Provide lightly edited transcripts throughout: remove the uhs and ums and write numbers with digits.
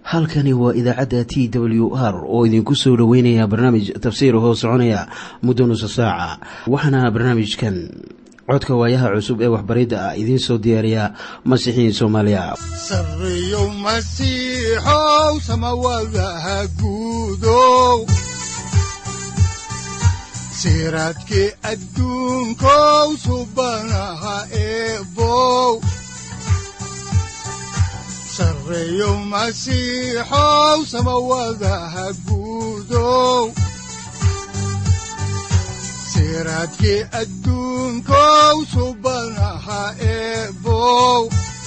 halkani waa idaacadda TWR oo idinku soo dhaweynaya barnaamij tafsiir hoo soconaya muddo nusu saaca. Waxaana barnaamijkan codka waayaha cusub ee waxbaridda ah idiin soo diyaariya Masiixiin Soomaaliya. Sarriyow Masiixow samawadaha guudow siraadkii adduunkow subanaha eebow Sarriyow Masiixow samawadaha guudow siraadkii adduunkow subanaha eebow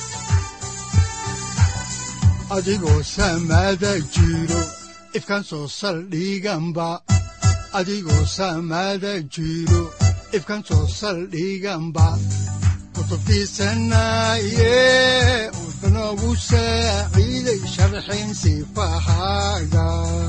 adigoo samada jiro ifkaan soo saldhiganba adigoo samada jiro ifkaan soo saldhiganba kutubtiisanaye udanogu saaciiday sharxin sifahaaga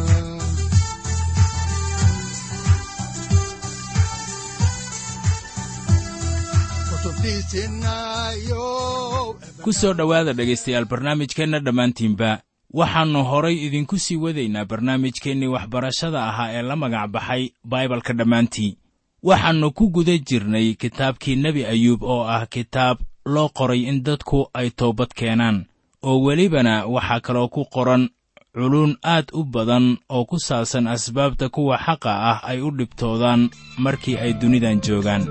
ku soo dhowaada dhegaystayaal barnaamijkeenna dhammaantiinba waxaannu horay idinku sii wadaynaa barnaamijkeennii waxbarashada ahaa ee la magac baxay baibalka dhammaantii waxaannu ku guda jirnay kitaabkii nebi ayuub oo ah kitaab loo qoray in dadku ay toobad keenaan oo welibana waxaa kaloo ku qoran culuun aad u badan oo ku saabsan asbaabta kuwa xaqa ah ay u dhibtoodaan markii ay dunidan joogaan.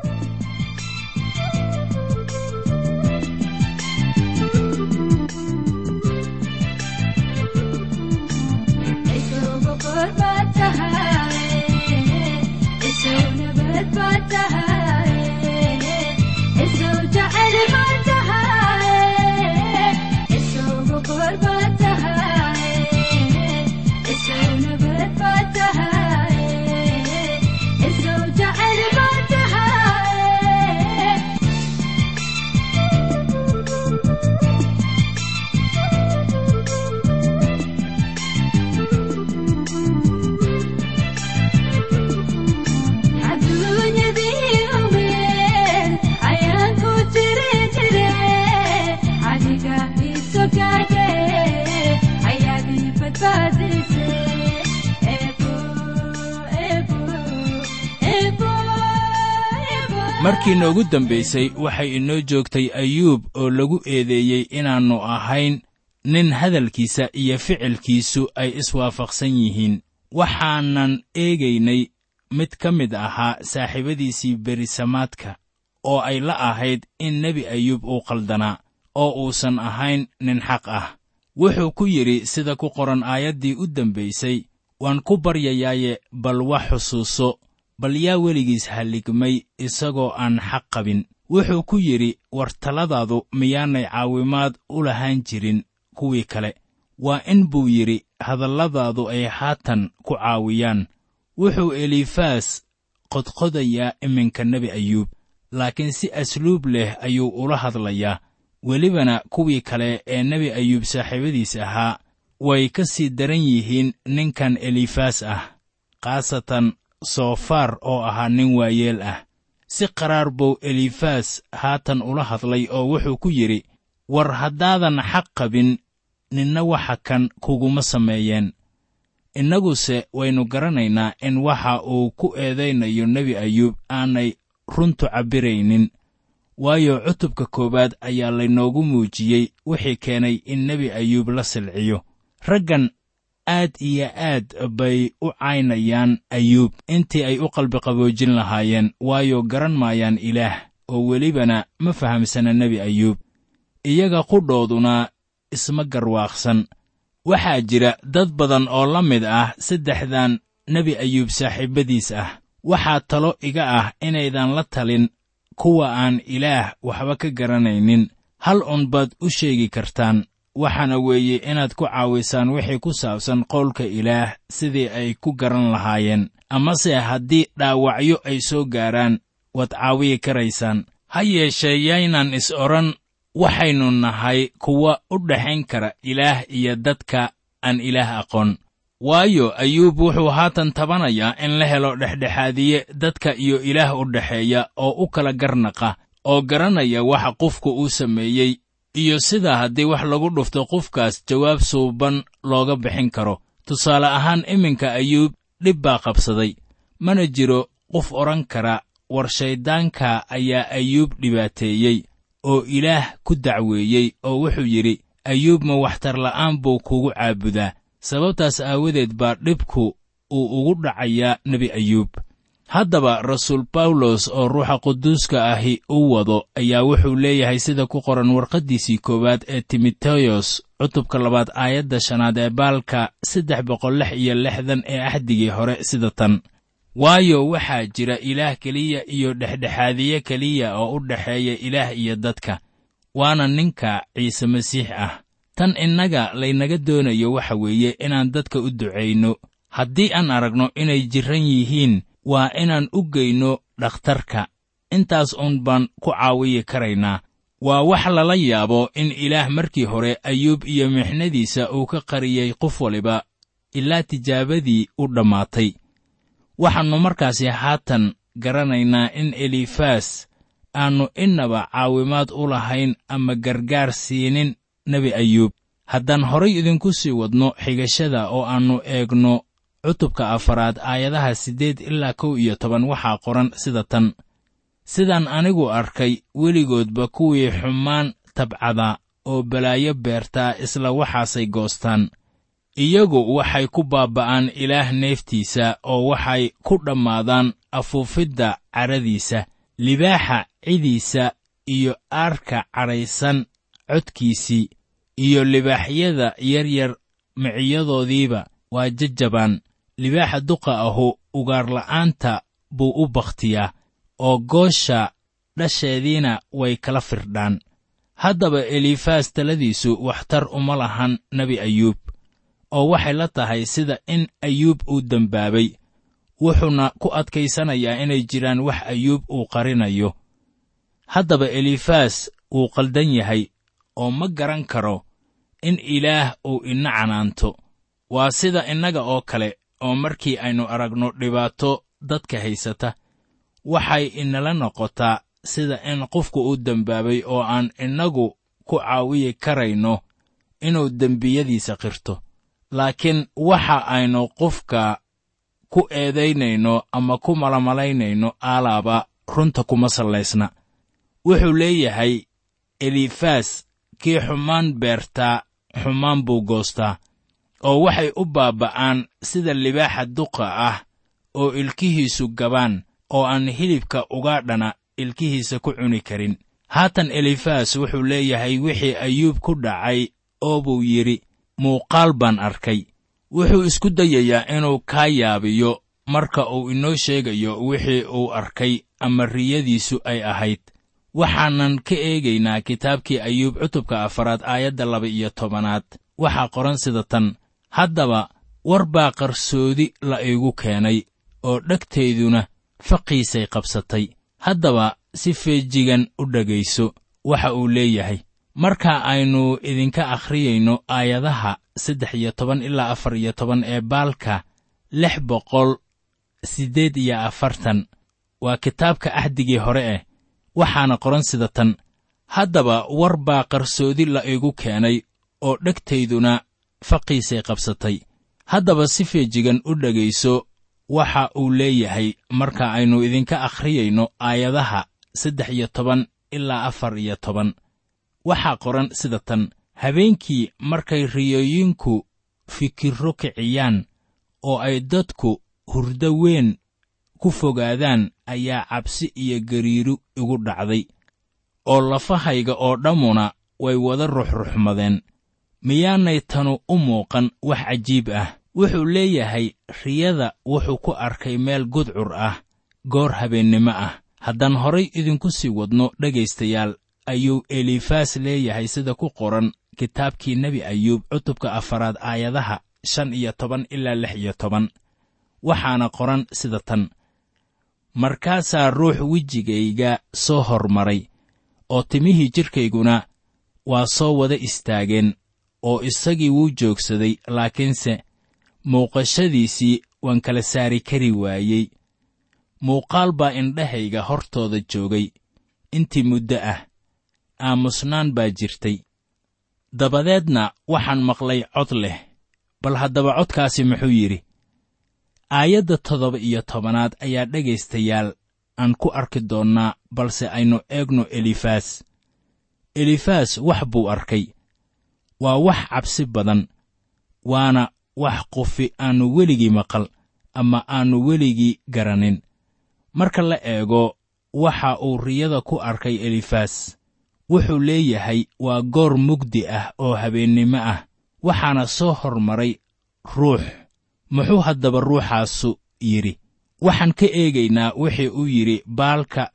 markii noogu dambaysay waxay inoo joogtay ayuub oo lagu eedeeyey inaannu ahayn nin hadalkiisa iyo ficilkiisu ay iswaafaqsan yihiin waxaanan eegaynay mid ka mid ahaa saaxiibadiisii berisamaadka oo ay la ahayd in nebi ayuub uu qaldanaa oo uusan ahayn nin xaq ah wuxuu ku yidhi sida ku qoran aayaddii u dambaysay waan ku baryayaaye bal wax xusuuso bal yaa weligiis halligmay isagoo aan xaq qabin wuxuu ku yidhi war taladaadu miyaanay caawimaad u lahaan jirin kuwii kale waa in buu yidhi hadalladaadu ay haatan ku caawiyaan wuxuu elifaas qodqodayaa iminka nebi ayuub laakiin si asluub leh ayuu ula hadlayaa welibana kuwii kale ee nebi ayuub saaxiibadiis ahaa way ka sii daran yihiin ninkan elifaas ah khaasatan soofaar oo ahaa nin waayeel ah si qaraar buu elifaas haatan ula hadlay oo wuxuu ku yidhi war haddaadan xaq qabin ninna waxa kan kuguma sameeyeen innaguse waynu garanaynaa in waxa uu ku eedaynayo nebi ayuub aanay runtu cabbiraynin waayo cutubka 1 ayaa laynoogu muujiyey wixii keenay in nebi ayuub la silciyo raggan aad iyo aad bay u caynayaan ayuub intii ay u qalbiqaboojin lahaayeen waayo garan maayaan ilaah oo welibana ma fahamsana nebi ayuub iyaga qudhooduna isma garwaaqsan waxaa jira dad badan oo la mid ah saddexdan nebi ayuub saaxiibadiis ah waxaa talo iga ah inaydan la talin kuwa aan ilaah waxba ka garanaynin hal unbaad u sheegi kartaan waxaana weeye inaad ku caawisaan wixii ku saabsan qowlka ilaah sidii ay ku garan lahaayeen amase haddii dhaawacyo ay soo gaaraan waad caawiyi karaysaan ha yeeshee yaynan is odhan waxaynu nahay kuwa u dhaxayn kara ilaah iyo dadka aan ilaah aqoon waayo ayuub wuxuu haatan tabanayaa in la helo dhexdhexaadiye dadka iyo ilaah u dhaxeeya oo u kala garnaqa oo garanaya waxa qofku uu sameeyey iyo sida haddii wax lagu dhufto qofkaas jawaab suuban looga bixin karo. tusaale ahaan iminka ayuub dhib baa qabsaday, mana jiro qof odhan kara war shayddaanka ayaa ayuub dhibaateeyey oo ilaah ku dacweeyey oo wuxuu yidhi ayuub ma waxtar la'aan buu kugu caabudaa. sababtaas aawadeed baa dhibku uu ugu dhacayaa nebi ayuub. haddaba rasuul bawlos oo ruuxa quduuska ahi u wado ayaa wuxuu leeyahay sida ku qoran warqaddiisii koowaad ee timoteyos cutubka 2 aayadda 5 ee baalka 366 ee axdigii hore sida tan: waayo waxaa jira ilaah keliya iyo dhexdhexaadiye keliya oo u dhexeeya ilaah iyo dadka, waana ninka ciise masiix ah. tan innaga laynaga doonayo waxa weeye inaan dadka u ducayno. haddii aan aragno inay jirran yihiin, waa inaan u geyno dhakhtarka. intaas uun baan ku caawiyi karaynaa. waa wax lala yaabo in ilaah markii hore ayuub iyo mixnadiisa uu ka qariyey qof waliba ilaa tijaabadii u dhammaatay. waxaannu markaasi haatan garanaynaa in elifas aannu innaba caawimaad u lahayn ama gargaar siinin nebi ayuub. haddaan horay idinku sii wadno xigashada oo aannu eegno cutubka 4 aayadaha 8 ilaa 11 waxaa qoran sida tan: sidaan anigu arkay weligoodba kuwii xumaan tabcada oo balaayo beertaa isla waxaasay goostaan. iyagu waxay ku baaba'aan ilaah neeftiisa oo waxay ku dhammaadaan afuufidda cadhadiisa. libaaxa cidiisa iyo aarka cadhaysan codkiisii iyo libaaxyada yaryar miciyadoodiiba waa jajabaan. libaaxa duqa ahu ugaarla'aanta buu u bakhtiyaa oo goosha dhasheediina way kala firdhaan. haddaba elifas taladiisu waxtar uma lahan nebi ayuub, oo waxay la tahay sida in ayuub uu dembaabay, wuxuuna ku adkaysanayaa inay jiraan wax ayuub uu qarinayo. haddaba elifas wuu qaldan yahay oo ma garan karo in ilaah uu ina canaanto. waa sida innaga oo kale oo markii aynu aragno dhibaato dadka haysata, waxay inala noqotaa sida in qofku uu dembaabay oo aan innagu ku caawiyi karayno inuu dembiyadiisa qirto. laakiin waxa aynu qofka ku eedaynayno ama ku malamalaynayno alaaba runta kuma sallaysna. wuxuu leeyahay elifas kii xumaan beertaa xumaan buu goostaa, oo waxay u baaba'aan sida libaaxa duqa ah oo ilkihiisu gabaan oo aan hilibka ugaadhana ilkihiisa ku cuni karin. haatan elifas wuxuu leeyahay wixii ayuub ku dhacay oo buu yidhi muuqaal baan arkay. wuxuu isku dayayaa inuu kaa yaabiyo marka uu inoo sheegayo wixii uu arkay ama riyadiisu ay ahayd. waxaanan ka eegaynaa kitaabkii ayuub cutubka 4 aayadda 12. waxaa qoran sida tan: haddaba war baa qarsoodi la iigu keenay oo dhegtayduna faqiisay qabsatay. haddaba si feejigan u dhegayso waxa uu leeyahay. marka aynu idinka akhriyayno aayadaha 13 ilaa 14 ee baalka 648, waa kitaabka axdigii hore waxaana qoran sida tan: haddaba war baa qarsoodi la iigu keenay oo dhegtayduna faqiisay qabsatay. haddaba si feejigan u dhegayso waxa uu leeyahay marka aynu idinka akhriyayno aayadaha 13 ilaa 14. waxaa qoran sida tan: habeenkii markay riyooyinku fikirro kiciyaan oo ay dadku hurdo weyn ku fogaadaan, ayaa cabsi iyo gariiru igu dhacday, oo lafahayga oo dhammuna way wada ruxruxmadeen. miyaanay tanu u muuqan wax cajiib ah? wuxuu leeyahay riyada wuxuu ku arkay meel gudcur ah goor habeennimo ah. haddaan horay idinku sii wadno dhegaystayaal, ayuu elifas leeyahay sida ku qoran kitaabkii nebi ayuub cutubka 4 aayadaha 15 ilaa 16. waxaana qoran sida tan: markaasaa ruux wejigayga soo hormaray oo timihii jidhkayguna waa soo wada istaageen, oo isagii wuu joogsaday, laakiinse muuqashadiisii waan kala saari kari waayey. muuqaal baa indhahayga hortooda joogay intii muddo ah, aamusnaan baa jirtay, dabadeedna waxaan maqlay cod leh. bal haddaba codkaasi muxuu yidhi? aayadda 17 ayaa dhegaystayaal aan ku arki doonnaa, balse aynu eegno elifaas. elifaas wax buu arkay. waa wax cabsi badan, waana wax qofi aannu weligii maqal ama aannu weligii garanin. marka la eego waxa uu riyada ku arkay elifaas, wuxuu leeyahay waa goor mugdi ah oo habeennimo ah, waxaana soo hormaray ruux. muxuu haddaba ruuxaasu yidhi? waxaan ka eegaynaa wixii uu yidhi baalka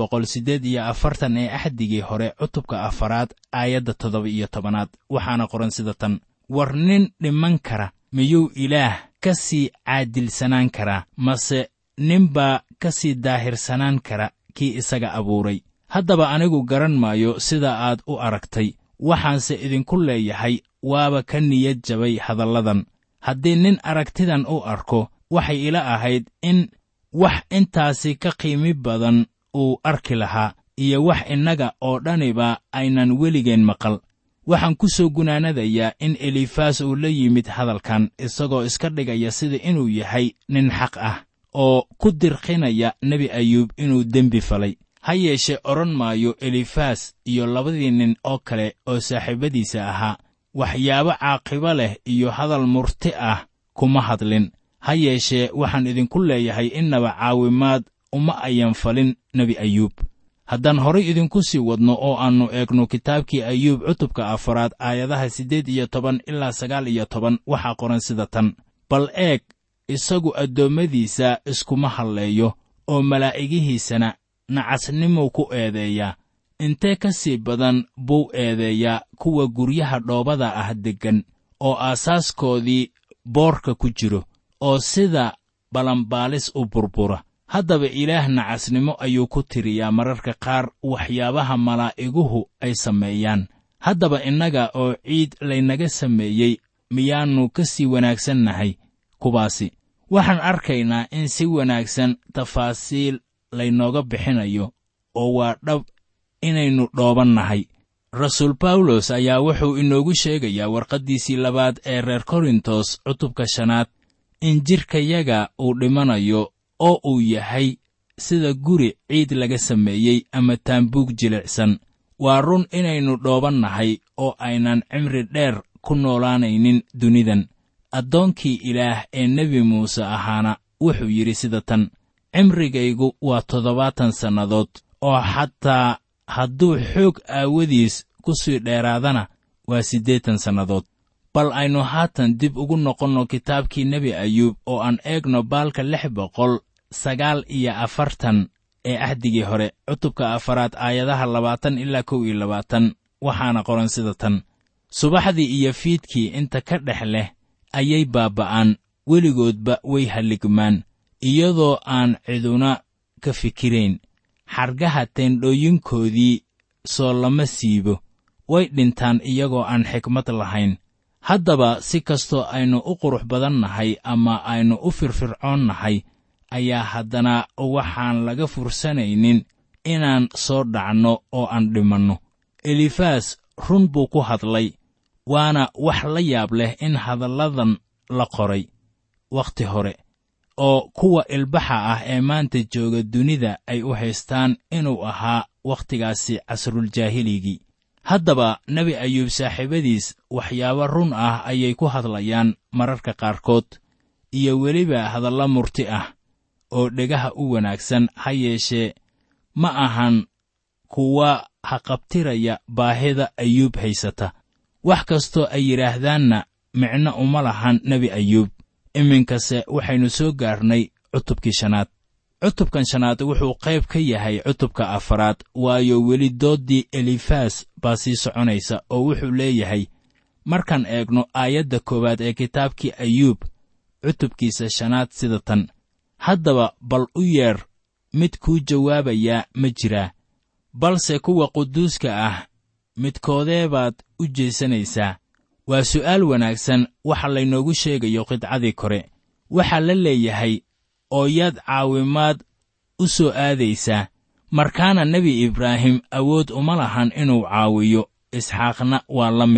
648 ee axdigii hore cutubka 4 aayadda 17. waxaana qoran sida tan: war nin dhiman kara miyuu ilaah ka sii caadilsanaan karaa? mase ninbaa ka sii daahirsanaan kara kii isaga abuuray? haddaba anigu garan maayo sida aad u aragtay, waxaanse idinku leeyahay waaba ka niyad jabay hadalladan. haddii nin aragtidan u arko, waxay ila ahayd in wax intaasi ka qiimi badan uu arki lahaa, iyo wax innaga oo dhaniba aynan weligeen maqal. waxaan ku soo gunaanadayaa in elifaas uu la yimid hadalkan isagoo iska dhigaya sida inuu yahay nin xaq ah, oo ku dirqinaya nebi ayuub inuu dembi falay. ha yeeshee odhan maayo elifaas iyo labadii nin oo kale oo saaxiibadiisa ahaa waxyaabo caaqibo leh iyo hadal murti ah kuma hadlin. ha yeeshee waxaan idinku leeyahay innaba caawimaad uma ayan falin nebi ayuub. haddaan horay idinku sii wadno oo aannu eegno kitaabkii ayuub cutubka 4 aayadaha 18 ilaa 19, waxaa qoran sida tan: bal eeg, isagu addoommadiisa iskuma halleeyo, oo malaa'igihiisana nacasnimuu ku eedeeyaa. intee ka sii badan buu eedeeyaa kuwa guryaha dhoobada ah deggan, oo aasaaskoodii boorka ku jiro, oo sida balanbaalis u burbura. haddaba ilaah nacasnimo ayuu ku tiriyaa mararka qaar waxyaabaha malaa'iguhu ay sameeyaan. haddaba innaga oo ciid laynaga sameeyey miyaannu ka sii wanaagsannahay kuwaasi? waxaan arkaynaa in si wanaagsan tafaasiil laynooga bixinayo, oo waa dhab inaynu dhoobannahay. rasuul bawlos ayaa wuxuu inoogu sheegayaa warqaddiisii 2 ee reer korintos cutubka 5 in jidhkayaga uu dhimanayo, oo uu yahay sida guri ciid laga sameeyey ama taambuug jilicsan. waa run inaynu dhoobannahay oo aynan cimri dheer ku noolaanaynin dunidan. addoonkii ilaah ee nebi muuse ahaana wuxuu yidhi sida tan: cimrigaygu waa 70 sannadood, oo xataa hadduu xoog aawadiis ku sii dheeraadana waa 80 sannadood. bal aynu haatan dib ugu noqonno kitaabkii nebi ayuub oo aan eegno baalka 649 ee axdigii hore cutubka 4 aayadaha 20 ilaa 21. waxaana qoran sida tan: subaxdii iyo fiidkii inta ka dhex leh ayay baaba'aan, weligoodba way halligmaan, iyadoo aan ciduna ka fikirayn. xargaha teendhooyinkoodii soo lama siibo, way dhintaan iyagoo aan xikmad lahayn. haddaba si kastoo aynu u qurux badannahay ama aynu u firfircoonnahay, ayaa haddana waxaan laga fursanaynin inaan soo dhacno oo aan dhimanno. elifaas run buu ku hadlay, waana wax la yaab leh in hadalladan la qoray wakhti hore, oo kuwa ilbaxa ah ee maanta jooga dunida ay u haystaan inuu ahaa wakhtigaasi casruljaahiligi. haddaba nebi ayuub saaxiibadiis waxyaabo run ah ayay ku hadlayaan mararka qaarkood, iyo weliba hadalla murti ah oo dhegaha u wanaagsan. ha yeeshee ma ahan kuwa haqabtiraya baahida ayuub haysata. wax kastoo ay yidhaahdaanna micno uma lahan nebi ayuub. iminkase waxaynu soo gaarnay cutubkii 5. cutubkan 5 wuxuu qayb ka yahay cutubka 4, waayo weli dooddii elifaas baa sii soconaysa, oo wuxuu leeyahay: markaan eegno aayadda 1 ee kitaabkii ayuub cutubkiisa 5 sida tan: haddaba bal u yeer, mid kuu jawaabayaa ma jiraa? balse kuwa quduuska ah midkoodee baad u jeesanaysaa? waa su'aal wanaagsan waxa laynoogu sheegayo qidcadii kore. waxaa la leeyahay, oo yaad caawimaad u soo aadaysaa? markaana nebi ibraahim awood uma lahan inuu caawiyo, isxaaqna waa la mid.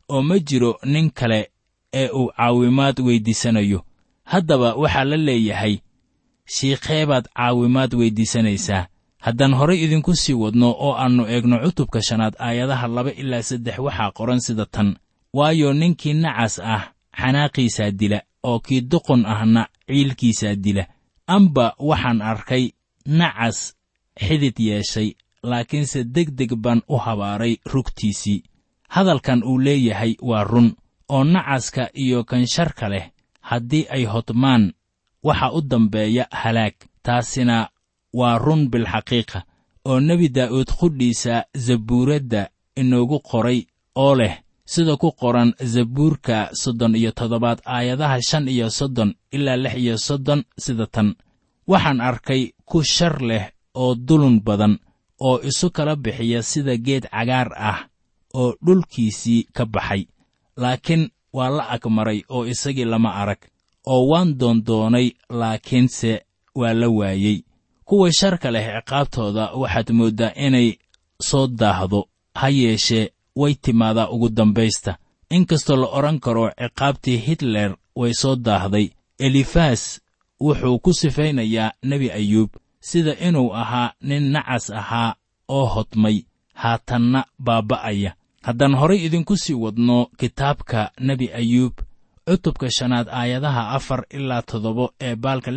oo ma jiro nin kale ee uu caawimaad weyddiisanayo. haddaba waxaa la leeyahay, shiikhee baad caawimaad weyddiisanaysaa? haddaan horay idinku sii wadno oo aannu eegno cutubka 5 aayadaha 2 ilaa 3 waxaa qoran sida tan: waayo ninkii nacas ah xanaaqiisaa dila, oo kii doqon ahna ciilkiisaa dila. amba waxaan arkay nacas xidid yeeshay, laakiinse degdeg baan u habaaray rugtiisii. hadalkan uu leeyahay waa run, oo nacaska iyo kan sharka leh haddii ay hodmaan waxa u dambeeya halaag. taasina waa run bilxaqiiqa, oo nebi daa'uud qudhiisa zabuuradda inoogu qoray oo leh sida ku qoran zabuurka 37 aayadaha 5 iyo 30 ilaa 6 iyo 30 sida tan: waxaan arkay ku shar leh oo dulun badan, oo isu kala bixiya sida geed cagaar ah oo dhulkiisii ka baxay, laakiin waa la agmaray oo isagii lama arag, oo waan doondoonay laakiinse waa la waayey. kuwa sharka leh ciqaabtooda waxaad mooddaa inay soo daahdo, ha yeeshee way timaadaa ugu dambaysta. inkastoo la odhan karo ciqaabtii hitler way soo daahday, elifas wuxuu ku sifaynayaa nebi ayuub sida inuu ahaa nin nacas ahaa oo hodmay, haatanna baaba'aya. haddaan horay idinku sii wadno kitaabka nebi ayuub cutubka 5 aayadaha 4 ilaa 7 ee baalka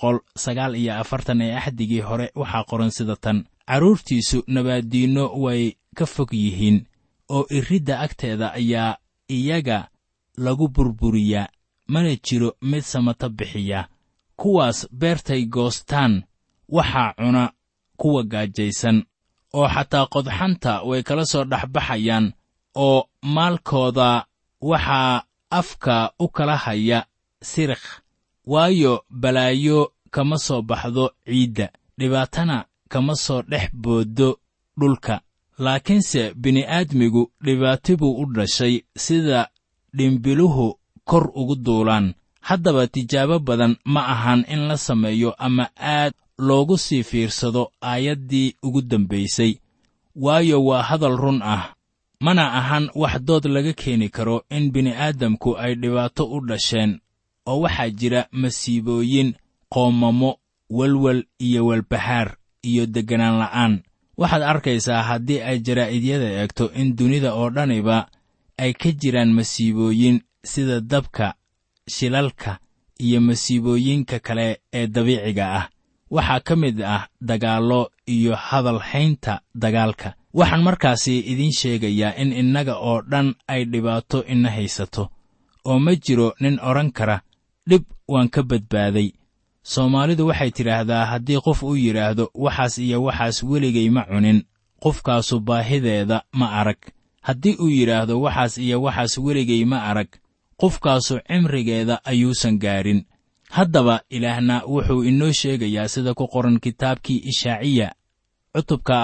649 ee axdigii hore waxaa qoran sida tan: carruurtiisu nabaaddiinno way ka fog yihiin, oo iridda agteeda ayaa iyaga lagu burburiyaa, mana jiro mid samata bixiya. kuwaas beertay goostaan waxaa cuna kuwa gaajaysan, oo xataa qodxanta way kala soo dhexbaxayaan, oo maalkooda waxaa afka u kala haya sirikh. waayo balaayo kama soo baxdo ciidda, dhibaatana kama soo dhex booddo dhulka. laakiinse bini'aadmigu dhibaato buu u dhashay sida dhimbiluhu kor ugu duulaan. haddaba tijaabo badan ma ahan in la sameeyo ama aad loogu sii fiirsado aayaddii ugu dambaysay, waayo waa hadal run ah. mana ahan wax dood laga keeni karo in bini'aadamku ay dhibaato u dhasheen, oo waxaa jira masiibooyin, qoomamo, welwel iyo walbahaar iyo degganaan la'aan. waxaad arkaysaa haddii ay jaraa'idiyada eegto in dunida oo dhaniba ay ka jiraan masiibooyin sida dabka, shilalka iyo masiibooyinka kale ee dabiiciga ah. waxaa ka mid ah dagaallo iyo hadalhaynta dagaalka. waxaan markaasi idiin sheegayaa in innaga oo dhan ay dhibaato ina haysato, oo ma jiro nin odhan kara dhib waan ka badbaaday. soomaalidu waxay tidhaahdaa haddii qof uu yidhaahdo waxaas iyo waxaas weligay ma cunin, qofkaasu baahideeda ma arag. haddii uu yidhaahdo waxaas iyo waxaas weligay ma arag, qofkaasu cimrigeeda ayuusan gaarin. haddaba ilaahna wuxuu inoo sheegayaa sida ku qoran kitaabkii ishaaciya cutubka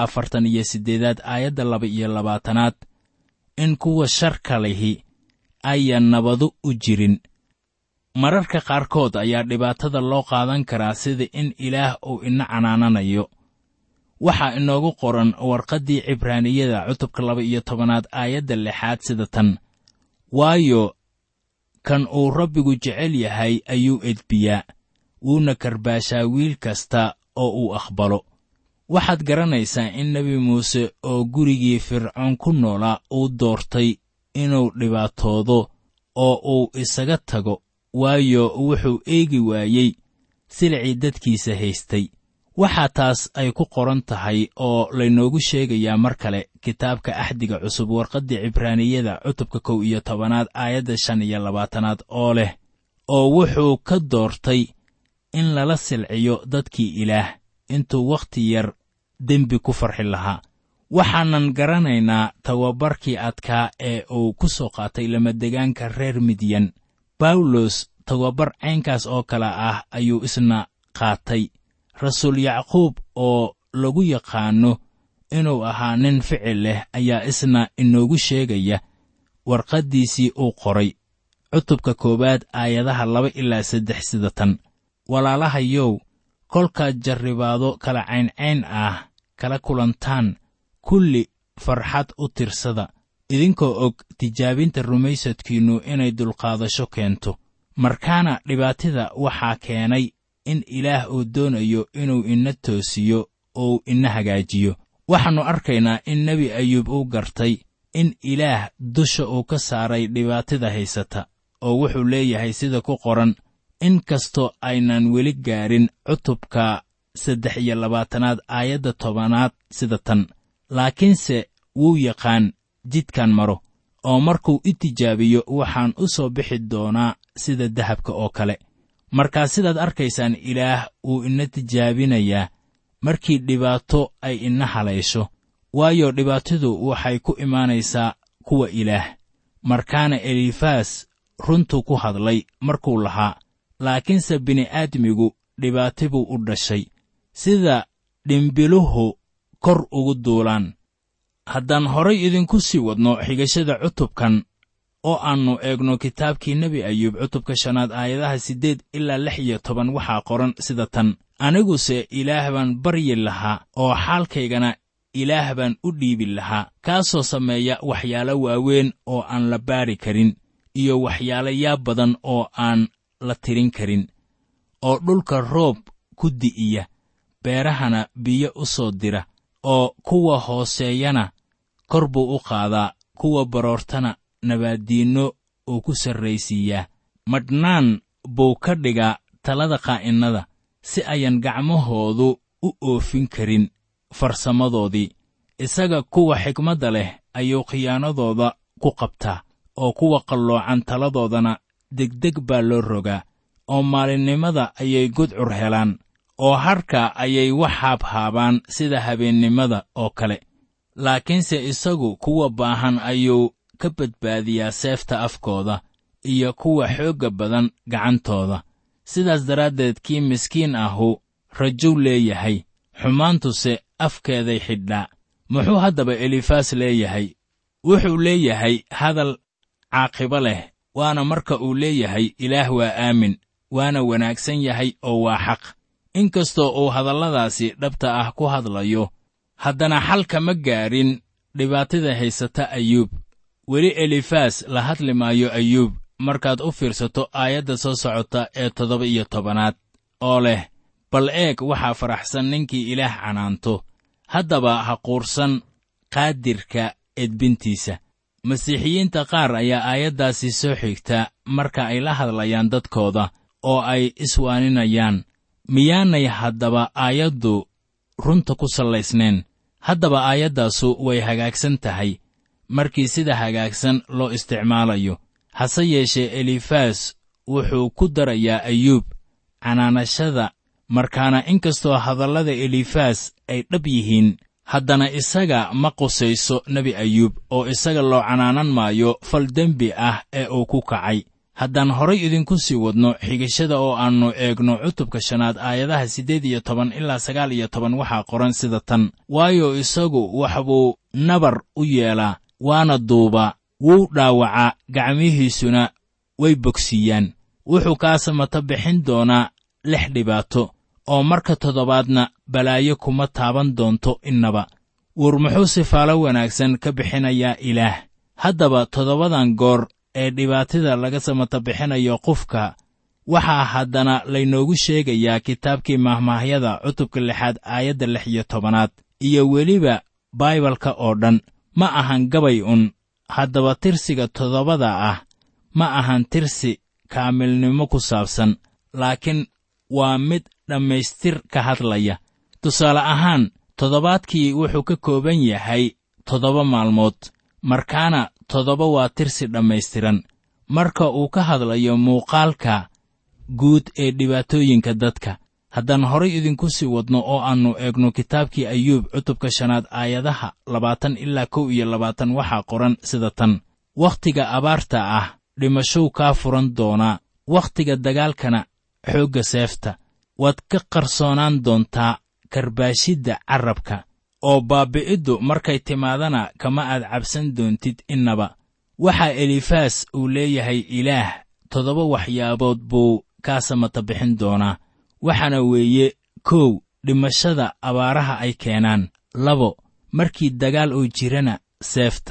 48 aayadda 22 in kuwa sharka lihi ayaan nabadu u jirin. mararka qaarkood ayaa dhibaatada loo qaadan karaa sida in ilaah uu ina canaananayo. waxaa inoogu qoran warqaddii cibraaniyada cutubka 12 aayadda 6 sida tan: waayo kan uu rabbigu jecel yahay ayuu edbiyaa, wuuna karbaashaa wiil kasta oo uu aqbalo. waxaad garanaysaa in nebi muuse oo gurigii fircoon ku noolaa uu doortay inuu dhibaatoodo oo uu isaga tago, waayo wuxuu eegi waayey silicii dadkiisa haystay. waxaa taas ay ku qoran tahay oo laynoogu sheegayaa mar kale kitaabka axdiga cusub warqaddii cibraaniyada cutubka 11 aayadda 25 oo leh: oo wuxuu ka doortay in lala silciyo dadkii ilaah intuu wakhti yar dembi ku farxi lahaa. waxaanan garanaynaa tababarkii adkaa ee uu ku soo qaatay lamadegaanka reer midyan. bawlos tababar caynkaas oo kale ah ayuu isna qaatay. rasuul yacquub oo lagu yaqaanno inuu ahaa nin ficil leh ayaa isna inoogu sheegaya warqaddiisii uu qoray cutubka 1 aayadaha 2 ilaa 3 sida tan: walaalahayow, kolkaad jarribaado kala cayncayn ah kala kulantaan, kulli farxad u tirsada, idinkoo og tijaabinta rumaysadkiinnu inay dulqaadasho keento. markaana dhibaatida waxaa keenay in ilaah uu doonayo inuu ina toosiyo oo ina hagaajiyo. waxaannu arkaynaa in nebi ayuub uu gartay in ilaah dusha uu ka saaray dhibaatada haysata, oo wuxuu leeyahay sida ku qoran, in kastoo aynan weli gaarin cutubka 23 aayadda 10 sida tan, laakiinse wuu yaqaan jidkan maro, oo markuu i tijaabiyo waxaan u soo bixi doonaa sida dahabka oo kale. markaa sidaad arkaysaan ilaah wuu ina tijaabinayaa markii dhibaato ay ina halaysho, waayo dhibaatadu waxay ku imaanaysaa kuwa ilaah. markaana elifaas runtuu ku hadlay markuu lahaa, laakiinse bini'aadmigu dhibaati buu u dhashay, sida dhimbiluhu kor ugu duulaan. haddaan horay idinku sii wadno xigashada cutubkan oo aannu eegno kitaabkii nebi ayuub cutubka 5 aayadaha 8 ilaa 16 waxaa qoran sida tan, aniguse ilaah baan baryi lahaa oo xaalkaygana ilaah baan u dhiibi lahaa, kaasoo sameeya waxyaalo waaweyn oo aan la baari karin, iyo waxyaalo yaab badan oo aan la tirin karin, oo dhulka roob ku di'iya, beerahana biyo u soo dira, oo kuwa hooseeyana kor buu u qaadaa, kuwa baroortana nabaaddiinno uu ku sarraysiiyaa. madhnaan buu ka dhigaa talada qaa'innada, si ayan gacmahoodu u oofin karin farsamadoodii. isaga kuwa xikmadda leh ayuu khiyaanadooda ku qabtaa, oo kuwa qalloocan taladoodana degdeg baa loo rogaa, oo maalinnimada ayay gudcur helaan, oo harka ayay wax haabhaabaan sida habeennimada oo kale. laakiinse isagu kuwa baahan ayuu ka badbaadiyaa seefta afkooda, iyo kuwa xoogga badan gacantooda. sidaas daraaddeed kii miskiin ahu rajow leeyahay, xumaantuse afkeeday xidhaa. muxuu haddaba elifaas leeyahay? wuxuu leeyahay hadal caaqibo leh, waana marka uu leeyahay ilaah waa aamin, waana wanaagsan yahay oo waa xaq. inkastoo uu hadalladaasi dhabta ah ku hadlayo, haddana xalka ma gaarin dhibaatada haysata ayuub. weli elifaas la hadli maayo ayuub markaad u fiirsato aayadda soo socota ee 17 oo leh, bal eeg waxaa faraxsan ninkii ilaah canaanto, haddaba ha quursan qaadirka edbintiisa. masiixiyiinta qaar ayaa aayaddaasi soo xigta marka ay la hadlayaan dadkooda oo ay iswaaninayaan. miyaanay haddaba aayaddu runta ku sallaysnayn? haddaba aayaddaasu way hagaagsan tahay markii sida hagaagsan loo isticmaalayo. hase yeeshee elifaas wuxuu ku darayaa ayuub canaanashada. markaana inkastoo hadallada elifaas ay dhab yihiin, haddana isaga ma qusayso nebi ayuub, oo isaga loo canaanan maayo fal dembi ah ee uu ku kacay. haddaan horay idinku sii wadno xigashada oo aannu eegno cutubka 5 aayadaha 18 ilaa 19 waxaa qoran sida tan, waayo isagu wax buu nabar u yeelaa, waana duubaa, wuu dhaawacaa, gacmihiisuna way bogsiiyaan. wuxuu kaa samata bixin doonaa 6 dhibaato, oo marka 7aadna balaayo kuma taaban doonto innaba. war muxuu sifaalo wanaagsan ka bixinayaa ilaah? haddaba 7 goor ee dhibaatada laga samata bixinayo qofka, waxaa haddana laynoogu sheegayaa kitaabkii mahmaahyada cutubka 6 aayadda 16 iyo weliba baibalka oo dhan. ma ahan gabay haddaba tirsiga 7 ah ma ahan tirsi kaamilnimo ku saabsan, laakiin waa mid dhammaystir ka hadlaya. tusaale ahaan, 7aadkii wuxuu ka kooban yahay 7 maalmood, markaana 7 waa tirsi dhammaystiran. marka uu ka hadlayo muuqaalka guud ee dhibaatooyinka dadka. haddaan horay idinku sii wadno oo aannu eegno kitaabkii ayuub cutubka 5 aayadaha 20 ilaa 21 waxaa qoran sida tan, wakhtiga abaarta ah dhimashow kaa furan doonaa, wakhtiga dagaalkana xoogga seefta. waad ka qarsoonaan doontaa karbaashidda carrabka, oo baabi'iddu markay timaadana kama aad cabsan doontid innaba. waxaa elifaas uu leeyahay ilaah 7 waxyaabood buu kaa samata bixin doonaa, waxaana weeye: 1 dhimashada abaaraha ay keenaan; 2 markii dagaal uu jirana seefta;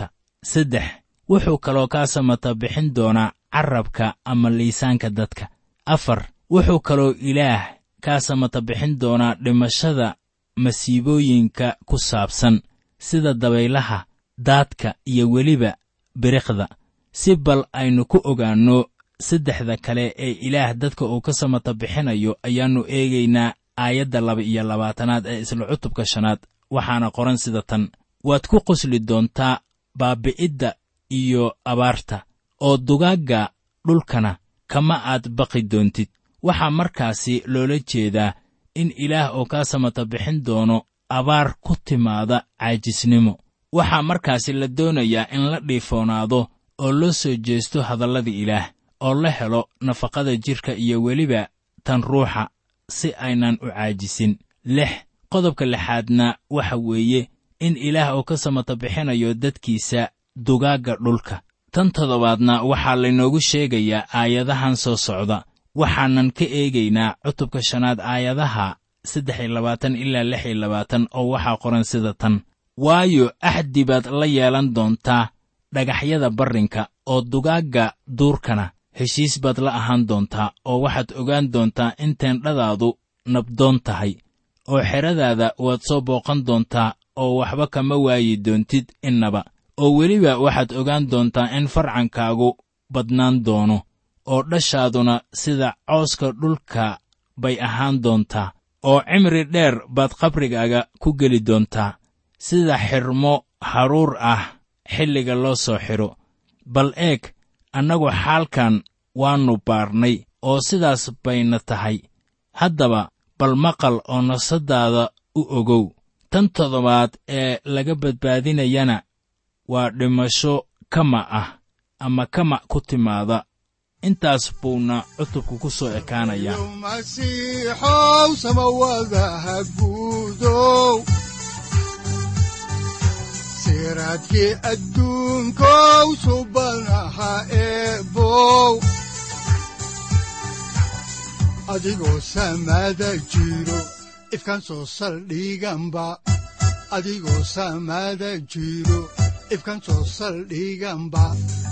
3 wuxuu kaloo kaa samata bixin doonaa carrabka ama liisaanka dadka. 4 wuxuu kaloo ilaah kaa samata bixin doonaa dhimashada masiibooyinka ku saabsan sida dabaylaha, daadka iyo weliba biriqda. Si bal aynu ku ogaanno 3 kale ee ilaah dadka uu ka samata bixinayo ayaannu eegaynaa aayadda 22 ee isla cutubka 5, waxaana qoran sida tan: waad ku qosli doontaa baabi'idda iyo abaarta, oo dugaagga dhulkana kama aad baqi doontid. waxaa markaasi loola jeedaa in ilaah oo kaa samata bixin doono abaar ku timaada caajisnimo. waxaa markaasi la doonayaa in la dhiifoonaado oo loo soo jeesto hadallada ilaah, oo la helo nafaqada jidhka iyo weliba tan ruuxa si aynan u caajisin. 6 qodobka 6aadna waxa weeye in ilaah oo ka samata bixinayo dadkiisa dugaagga dhulka. tan 7aadna waxaa laynoogu sheegayaa aayadahan soo socda. waxaanan ka eegaynaa cutubka 5 aayadaha 23 ilaa 26 oo waxaa qoran sida tan: waayo axdi baad la yeelan doontaa dhagaxyada barrinka, oo dugaagga duurkana heshiis baad la ahaan doontaa, oo waxaad ogaan doontaa in teendhadaadu nabdoon tahay, oo xeradaada waad soo booqan doontaa, oo waxba kama waayi doontid innaba. oo weliba waxaad ogaan doontaa in farcankaagu badnaan doono, oo dhashaaduna sida cawska dhulka bay ahaan doontaa, oo cimri dheer baad qabrigaaga ku geli doontaa, sida xirmo haruur ah xilliga loo soo xidho. bal eeg, annagu xaalkan waannu baarnay, oo sidaas bayna tahay. haddaba bal maqal oo nafsadaada u ogow. tan 7aad ee laga badbaadinayana waa dhimasho kama ah ama kama ku timaada. intaas buuna cutubku ku soo ekaanayaa. masiixow samawadaha guudow, siraadkii adduunkow subanaha eebow, adigoo samada jiro ifkaan soo saldhiganba, adigoo samada jiro ifkaan soo saldhiganba.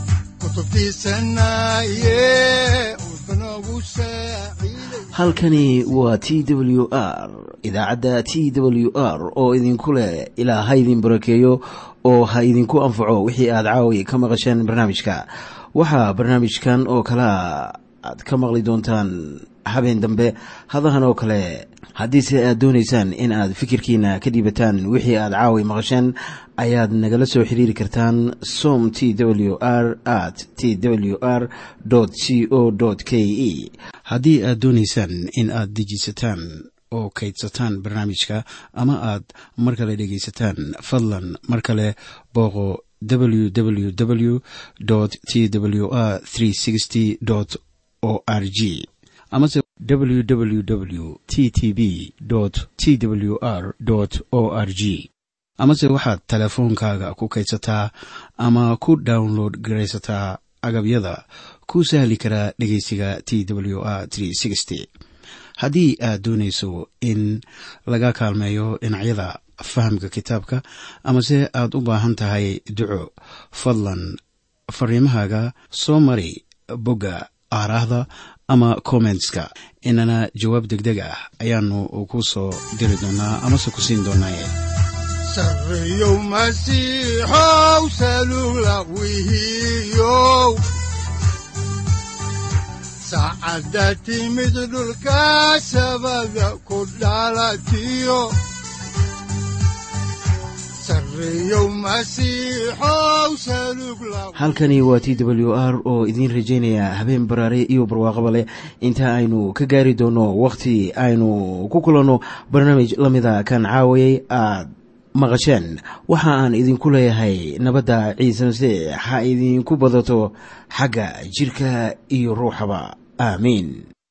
halkani waa TWR, idaacadda TWR oo idinku leh ilaa ha idin barakeeyo oo ha idinku anfaco wixii aad caawi ka maqasheen barnaamijka. waxaa barnaamijkan oo kalea aad ka maqli doontaan habeen dambe hadahan oo kale. haddiise aad doonaysaan in aad fikirkiina ka dhiibataan wixii aad caawi maqasheen, ayaad nagala soo xiriiri kartaan som twr@twr.co.ke. haddii aad doonaysaan in aad dejisataan oo kaydsataan barnaamijka ama aad mar kale dhegaysataan, fadlan mar kale booqo www.twr360.org amase www.ttb.twr.org. amase waxaad teleefoonkaaga ku kaydsataa ama ku download garaysataa agabyada ku sahli karaa dhegaysiga TWR 360. haddii aad doonayso in laga kaalmeeyo dhinacyada fahamka kitaabka, amase aad u baahan tahay duco, fadlan fariimahaaga soo mari bogga aaraahda ama commentska, inana jawaab degdeg ah ayaanu ku soo diri doonaa amase ku siin doonaaye. sarreeyow masiixow salugla wihiyow, saacadda timid dhulka sabada ku dhalatiyo, halkani waa TWR oo idiin rajaynaya habeen baraare iyo barwaaqaba leh. inta aynu ka gaari doono wakhti aynu ku kulanno barnaamij la mida kan caawayay aad maqasheen, waxa aan idinku leeyahay nabadda ciise masiix ha idinku badato xagga jidhka iyo ruuxaba. aamiin.